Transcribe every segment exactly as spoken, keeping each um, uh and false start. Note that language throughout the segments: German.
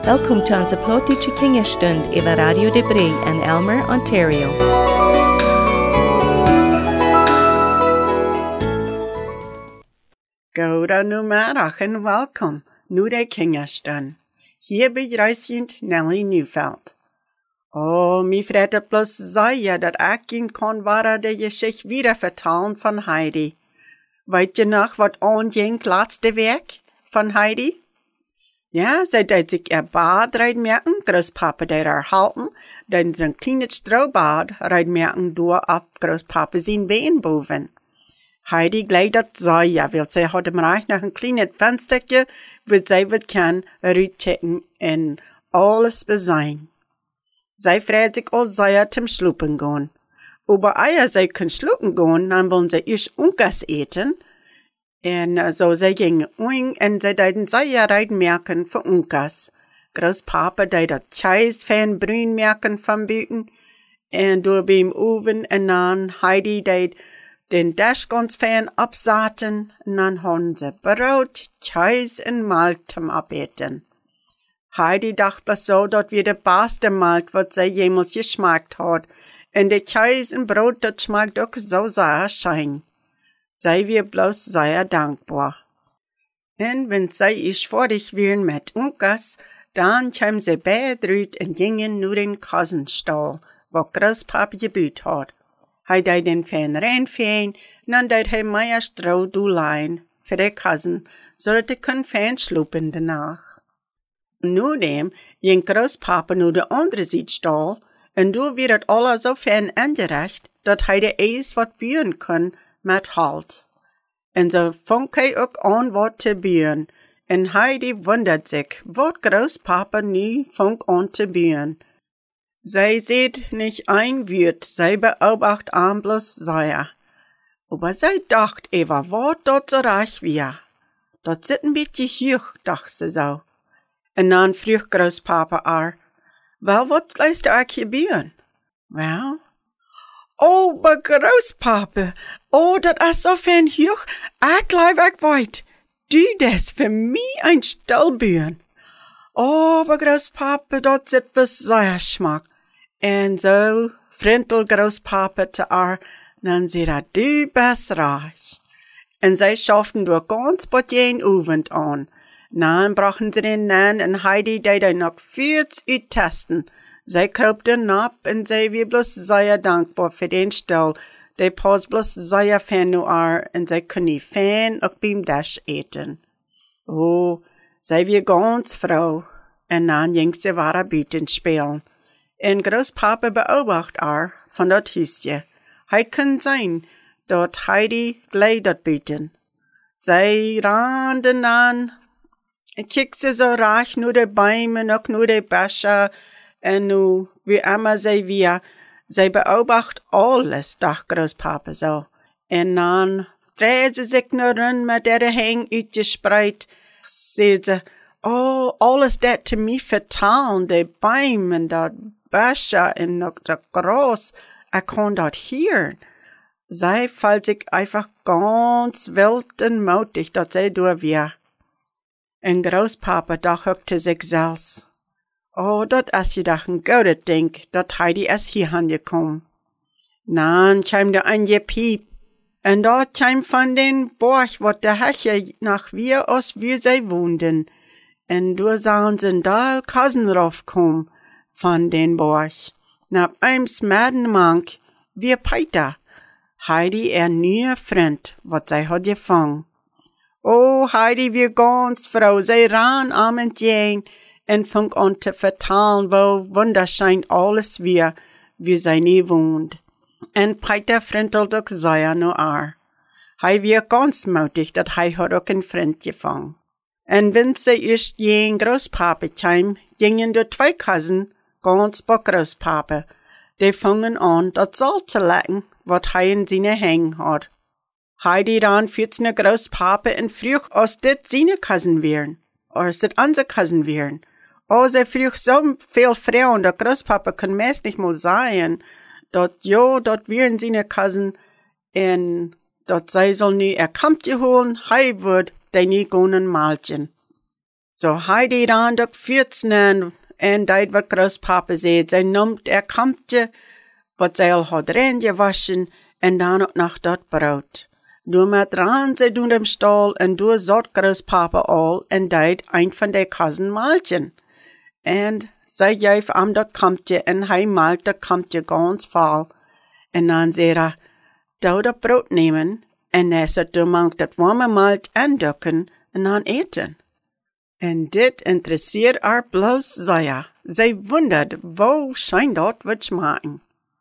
Welkom til onze plotische kingerstund over Radio de Brie in Elmer, Ontario. Goedemiddag en welkom. Nu de kingerstund. Hier begrüßt Nelly Neufeld. Oh, mi vrede bloß zeggen dat ik in kon ware de Geschichte wieder vertellen van Heidi. Weet je nog wat onging laatste week van Heidi? Ja, zij deed zich er bad reinmerken, Großpapa deed haar halten, dan zijn kleine strobad reinmerken door op Großpapa zijn been boven. Heidi gleich dat zei ja, wil zij had hem recht nog een klein venstertje, waar zij wat kan uitchecken en alles bezien. Zij vreet zich al zij zum Schlupen gaan. Aber eer zij kan schlupen gaan, dan willen zij eerst unkas eten. En uh, zo zij gingen oing en zij deden zij reinmerken voor unkas. Großpapa deed dat Cheis van bruin merken van buiten. En door beim oven en dan Heidi deed den Dashgons fan abzaten. En dan hadden ze brood, Cheis en malt zum abeten. Heidi dacht bloß so, dat wir de beste malt, wat zij jemals geschmackt had. En de Cheis en brood, dat schmeckt ook zo sehr schein. Sei wir bloß sehr dankbar. En wenn sei ich fertig wären mit Unkas, dann kam sie bedrüht und gingen nur den Kassenstall, wo Großpapa gebüht hat. Hij deed den Fan reinfeen, en dan deed hij meer stro doelein für de Kassen, zodat de kon Fan schlupen danach. Nu dem ging Großpapa nu de andere Siedstall, en du wird het alle so Fan angerecht, dat hij de eis wat büren kon, met halt. En zo fong hij ook aan wat te buren. En Heidi wundert zich, wat Großpapa nu fong aan te buren. Zij sieht nicht ein Wort, zij beobacht aan bloß sehr. Aber zij dacht even, wat dat so reich wie. Dat zit een beetje hoog, dacht ze zo. En dan vroeg Großpapa haar, wel, wat luister ik je buren? Wel, oh, maar Großpapa, oh, dat is so fan hoog, ik blijf ik weet. Du des für mich ein Stallbüren. Oh, maar Großpapa, dat zit bis sehr schmack. En zo frintel Großpapa te haar, dan zei dat du best reich. En zij schafften door ganz potjen Abend an. Dan brachten sie den Nan en Heidi deed er noch vierz uittesten. Zij kroopten op en zij weer bloß sehr dankbar für den Stall. Die pas bloß sehr fan nu ar en zij kunnen fan ook beim Dash eten. Oh, zij weer ganz froh. En dan ging sie ware buiten spelen. En Großpapa beobacht haar van dat huisje. Hij kan zijn dat Heidi gleich dat buiten. Zij randen aan en kikte zo reich nu de Bäume, ook nu de Bäsche. En nu, wie immer zij weer, zij beobacht alles, dacht Großpapa zo. En dan dreht ze zich naar run met de hang uitgespreid. Zei ze, oh, alles dat te mij vertalen, de Bäume, dat Bäsche en ook dat gras, ik kon dat hier. Zij valt zich einfach ganz wild en mutig, dat zij door weer. En Großpapa dachte zich zelfs, oh, dat is je doch een goede ding, dat Heidi is hier aangekomen. Dan kwam er een gepiep, en dat kwam van den Borg, wat de Heche nach wir als wir zij woonden. En door zagen ze daar kassen raufkom van den Borg. Na einem smadenmank, wie Peter. Heidi er nieuwe vriend, wat zij had gevangen. Oh, Heidi weer ganz froh, zij ran am entgegen, en fang an te vertalen, wo wunderschön alles wie, wie zij nie wohnt. En Peter frintelt ook sehr no ar. Hij weer ganz mutig, dat hij had ook een vriend gevangen. En wenn ze eerst jen Großpapa kwam, gingen de twee Kassen ganz bei Großpapa. Die fangen an, dat Salz te lecken, wat hij in zijn hang had. Heidi ran führt seine Großpapa en vroeg, als dit seine Kassen wären, als dit unsere Kassen wären. Oh, sie vroeg so viel Frauen, dat Großpapa kann meist nicht mal sagen, dat jo, dat wären seine Kassen, en dat zij soll nu er kommt geholen, hij wird die nie gonen malchen. So Heidi ran doch vierzehn en deit wat Großpapa seht, zij noemt er kampje, wat zij al had reingewaschen en dan ook nog dat brood. Door met ran zij doen dem stal en door zat Großpapa al en deit een van de cousin maaltjen. En zij geef am dat kampje en hij maalt dat kampje ganz vol. En dan zei hij, dou dat brood nemen en neset du mank dat warme malt aandukken en dan eten. En dit interesseert haar bloos zeer. Zij wondert, wo schijnt dat wat smaken.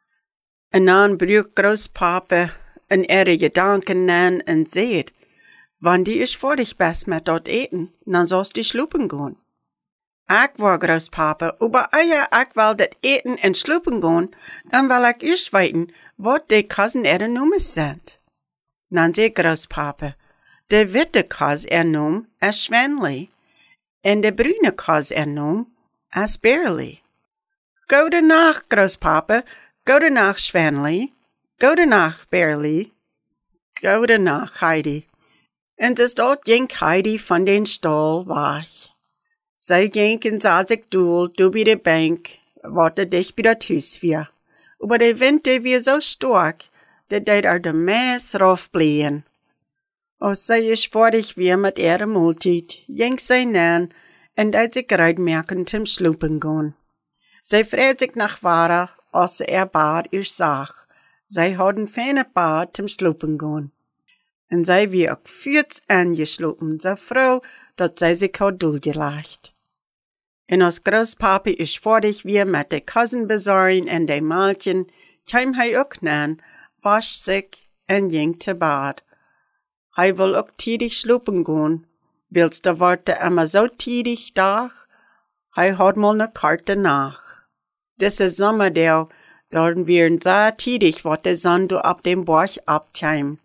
En dan bruikt Großpapa een ihre Gedanken aan en zegt, wann die is fertig best met dat eten, dan zoals die sloepen gaan. Ik wil Großpapa, aber eer ik wil dat eten en sloepen gaan, dan wil ik eerst weten, wat de cousin ihre nummers zijn. Dan zegt Großpapa, de witte cousin er noem is Schwänli. En de bruine kaz er noem as Bearly. Gode Nacht, Großpapa, gode Nacht, Schwänli, gode Nacht, Bearly, gode Nacht, Heidi. En dus dat ging Heidi van den stal weg. Zij ging en zat zich doel, du bij de bank, wat er dicht bij dat huis weer. Aber de wind die weer zo stark, dat deed er de meest rof bleven. Als zij is fertig weer met ihre Multit, ging zij nan en deed zich uitmerken zum sloepen gaan. Zij vreet zich nach Vara, als ze er bad eerst zag. Zij hadden fijne bad zum sloepen gaan. En zij wie ook vierts aangeslopen, zo vrouw, dat zij zich had doelgelegd. En als Großpapa is fertig weer met de cousin bezorgen en de maaltjen, kwam hij ook nan, wasch zich en ging te bad. Hij wil ook tidig sloepen gaan. Willst du warte immer so tidig dag? Hij had mal ne Karte nach. Diese Sommerdeel, dort wären sehr tidig, wat de Sonne du ab dem Borch abkäm.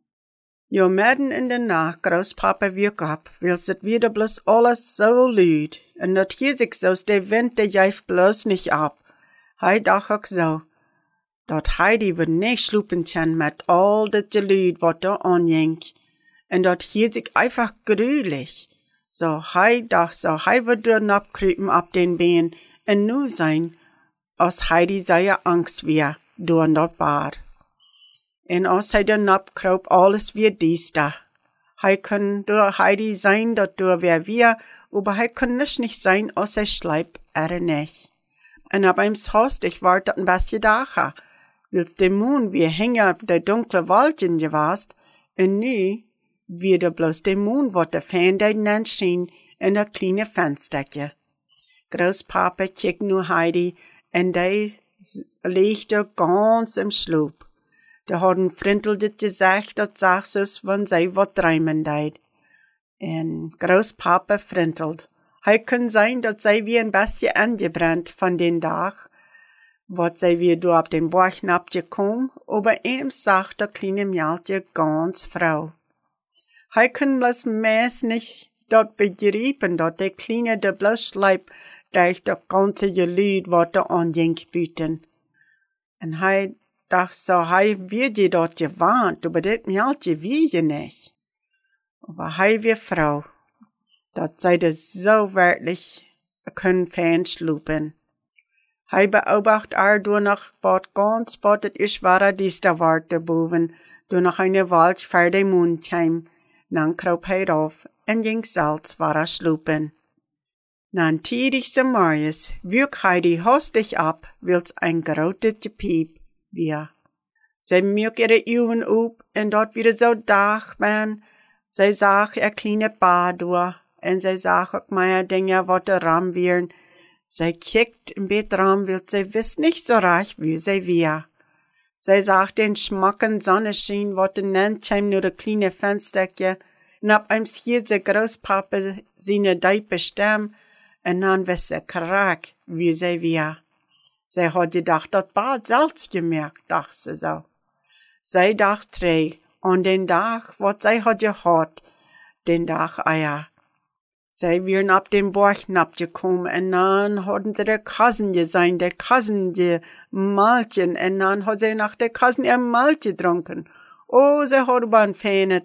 Jo midden in de Nacht, Großpapa wirk ab, willst het wieder bloß alles so lüd, en dat hier sich so's de Wind, de jäif bloß nicht ab. Hij dacht ook so, dat Heidi wird nicht sloepen können mit all das Gelüd, wat da anging. En dat hielt sich einfach gruwelig. So hij dacht so, hij wird dort abkruipen ab den Beinen en nu sein, als Heidi seine Angst weer door dat bad. En als hij dan abkroop, alles weer dies da. Hij kan door Heidi sein, dat door wer wir, aber hij kan nicht nicht sein, als hij schleip er nicht. En ab eims Haus, ich war dat ein bisschen dacha. Wils de Mond wie hänger op de dunkle Waldchen gewast, en nu wieder bloß de Mond, wat de Ferndeiden anschien in dat kleine Fenstertje. Großpapa kijkt nu Heidi, en die legde ganz im Sloop. De hadden Frintel dit gezegd, dat zag zus, wann zij wat dreimen deed. En Großpapa frintelt. Hij kan zijn dat zij weer een beetje aangebrand van den dag, wat zij weer door op den Borchnapje kom, aber ihm sagt der kleine Mjaltje ganz Frau. Hij kan bloß meest nicht dat begrijpen, dat de kleine de bloß schleip durch dat ganze Gelüd, wat er anging bieten. En hij dacht so, hij wird je dat gewarnt, aber dit Mjaltje wie je nicht. Aber hij weer Frau, dat zij de so wirklich können fernschlupen. Hij beobacht er door nog wat ganz wat het is waar dies da warte boven, door nog eine Wald voor de Mond kwam. Dan kroop hij af en ging zelfs waar sloepen. Dan tiedig zum Morgens wirk Heidi hastig ab, wils ein grote piep weer. Zij mirk ihre Augen op en dat wieder so dag ben. Zij zag er kleine Bad door en zij zag ook meer dingen wat er ram wären. Zij kijkt im Bettraum, wil zij wist nicht so reich, wie zij weer. Zij zag den schmacken Sonnenschein, wat er nennt, schein nur de kleine Fenstertje, en ab einem hielt ze Großpapa seine diepe Stem, en dan wist ze kraak, wie zij weer. Zij had gedacht, dat Bad zelfs gemerkt, dacht ze zo. Zij dacht terug aan den dag, wat zij had gehad, den dag eier. Zij wären ab dem Borchnap gekommen, en dan hadden ze de Cousin gesehen, de Cousin gemaltjen, en dan had zij nach de Cousin ihr Malt gedronken. Oh, zij hadden van feinet,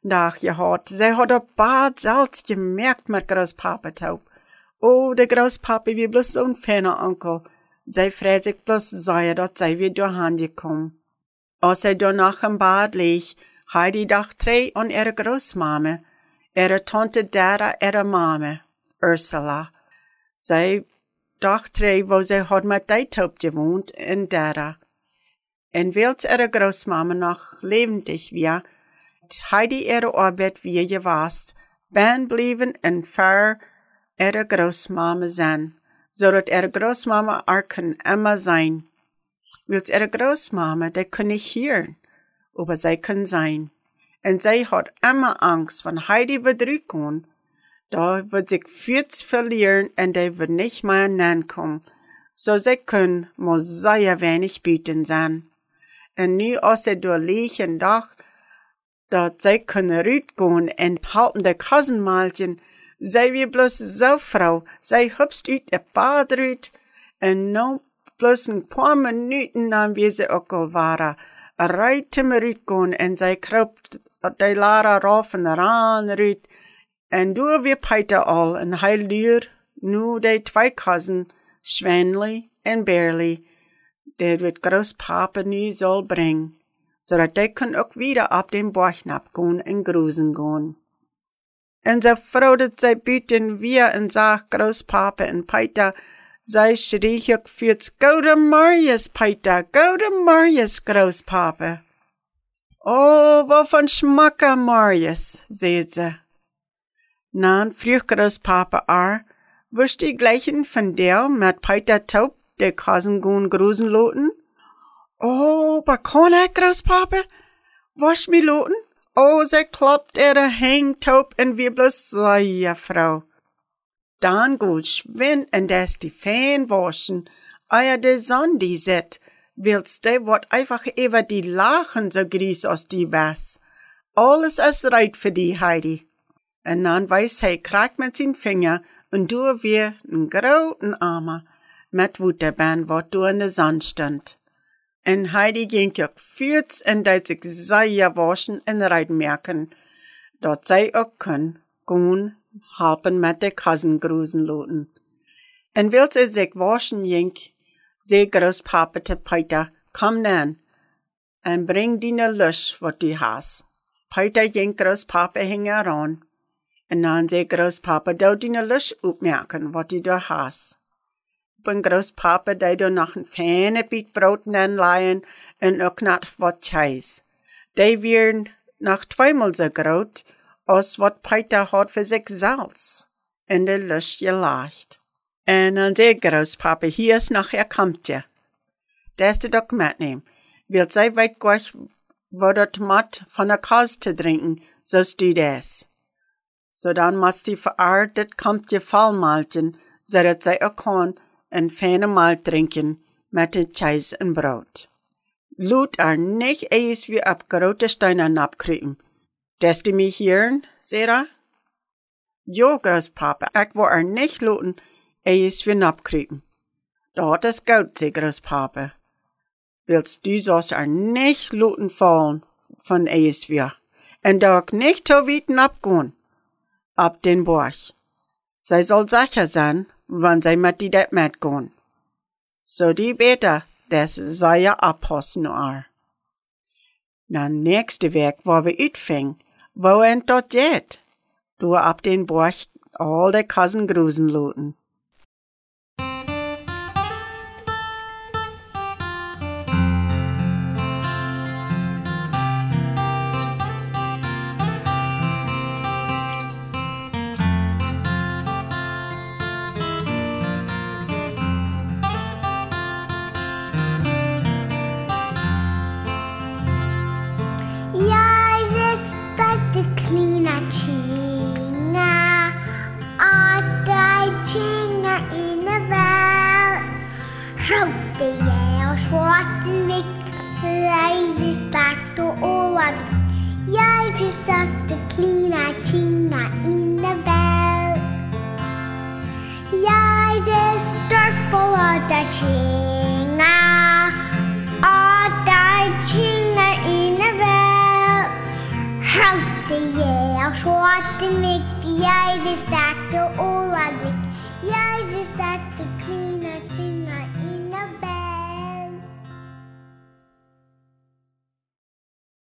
dag gehad. Zij had op baat zelfs gemerkt met Groospapa Taub. Oh, de Groospapa wie bloß zo'n fijne onkel. Zij vreet zich bloß zeggen dat zij weer doorheen gekomen. Als zij daarna in bad leeg, Heidi dacht trei aan ihre Großmama, ihre Tante Dara, ihre Mama, Ursula. Zij dacht trei, wo zij had met die Taub gewohnt in Dara. En wils ihre Großmama noch lebendig war, Heidi ihre Arbeit wie gewast, ben blieben en ver ihre Großmama sein, zodat ihre Großmama er kann immer sein. Wils ihre Großmama, die kann nicht hören, aber sie kann sein. Und sie hat immer Angst, wenn Heidi wird zurückkommen, da wird sich vieles verlieren und die wird nicht mehr hinkommen. So sie können muss sehr wenig bieten sein. Und nu als sie da liegen dacht, dat sie können rausgehen und halten die Kassenmalchen, sie wie bloß so Frau, sie hüpft uit de Bad raus und nun bloß ein paar Minuten dann wie sie auch waren, reit zum rausgehen und sie kropt die Lara rauf und ran raus und du wie Peter all und heil dir nu die zwei Kassen, Schwänli und Bärli, der wird Großpapa nu soll bringen, so dat die können auch wieder ab dem Borchnab gehen und grusen gehen. Und so freudet sie bieten wir und sagt Großpapa und Peter, sie schrie auch für's Gute Marius, Peter, Gute Marius, Großpapa. Oh, wovon schmacker Marius, seht sie. Nan früh Großpapa ar, wirst die gleichen von der mit Peter Taub, der Kassen gehen grusen loten? Oh, aber kann ich, Großpapa? Wasch mi loten? Oh, sie klappt ihre Hängtaub und wir bloß so, ja, Frau. Dann gut schwind und das die Feen waschen, eier de Sonne die set, willst de wat einfach über die Lachen so grieß aus die was. Alles ist reit für die, Heidi. Und dann weiß he, krack mit sin Finger und du wir n grauten Armer, mit Wutterbein, wat du in der Sonne stand. En Heidi ging ook voorts en dat zich sehr waschen en reiten merken, dat zij ook kan gaan helpen met de kassengrusen loten. En wil ze zich waschen ging, zei Großpapa te Peter, kom dan, en bring die Lusch wat die has. Peter ging Großpapa hing heran, en dan zei Großpapa, dou die Lusch opmerken wat die daar has. Ben Großpapa die da noch ein feine Biet Broten anleihen und auch noch wat Cheis. Die wären noch zweimal so groß, als wat Peter hat für sich selbst in der Lust gelegt. Und dann sagt Großpapa, hier ist nachher kommt ja. Das du doch mitnehmen. Will sei weit gleich, wo dat mat von der Kasse zu trinken, sost du das. So dann musst du verartet kommt ja Fallmalchen, so dat sei auch kann, en feine Mahl trinken mit den Cheis en Brot. Lut er nicht eis wie ab grote Steinen abkriegen. Dass du mich hören, Sarah? Jo, Großpapa, ich wo er nicht luten eis wie abkriegen. Da hat es gut, sei Großpapa. Willst du so's er nicht luten fallen von eis wie, en da auch nicht so weit abgehen, ab den Borch. Sie soll sicher sein, wann sie mit die det mitgehen. So die beter, dass sie ja abpassen ar. Na nächste Weg, wo wir utfing, wo ent dort geht, du ab den Borch all de Kassengrusen loten. jeg er svarten mykt, jeg er sterke og er dykk, jeg er sterke kvinner.